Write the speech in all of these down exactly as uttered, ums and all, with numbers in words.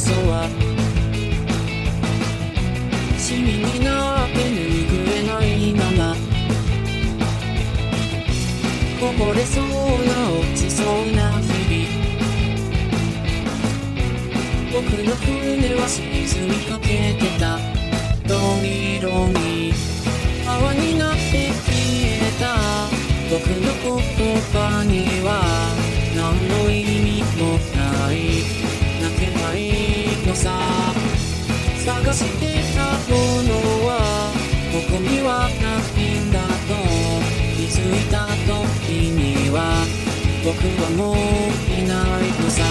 嘘はシミになって拭えないまま、こぼれそうな落ちそうな日々、僕の船は沈みかけてた。どん色に泡になって消えた。僕の言葉には何の意味もない。泣けないのさ。探してたものはここにはないんだと気づいた時には僕はもういないのさ。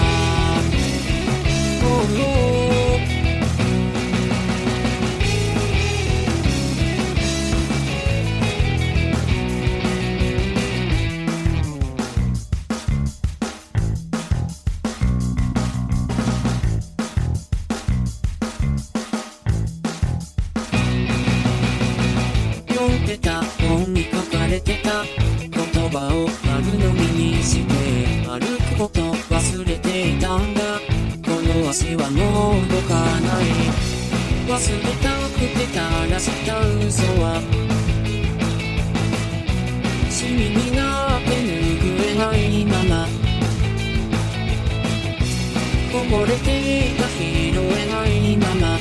読んでた本に書かれてた言葉を丸飲みにして歩くこと忘れていたんだ。この足はもう動かない。忘れたくて垂らした嘘はシミになって拭えないまま、こぼれていた拾えないまま、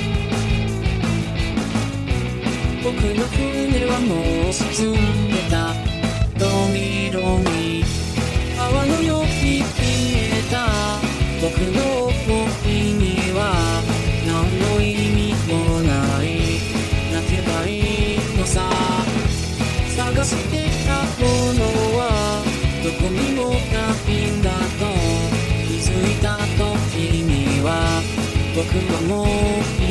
僕の船はもう沈んでた。どん色に泡のように消えた。僕の想いには何の意味もない。泣けばいいのさ。探してたものはどこにもないんだと気づいた時には僕はもう